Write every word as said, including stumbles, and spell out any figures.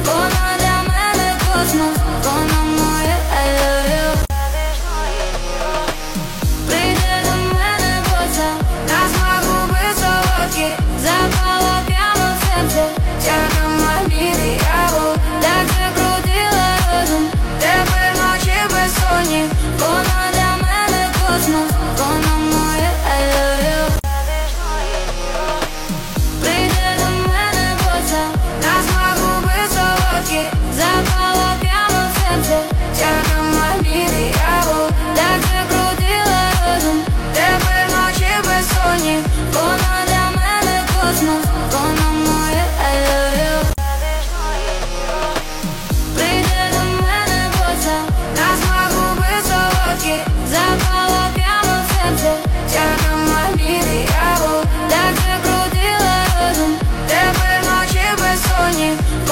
вона для мене космос, вона моє I love you. Прийде до мене боса, назва губи солодкі, запала прямо в серце, як магніт, я так закрутила розум, тепер ночі безсонні, вона для мене космос, вона моє I love you. Прийде до мене боса, назва губи солодкі, запала прямо в серце, як магніт, я так закрутила розум, тепер ночі безсонні, вона для мене космос, вона моє I love you. Прийде до мене боса, назва губи солодкі, запала прямо в серце, як магніт, я так закрутила розум, тепер ночі безсонні,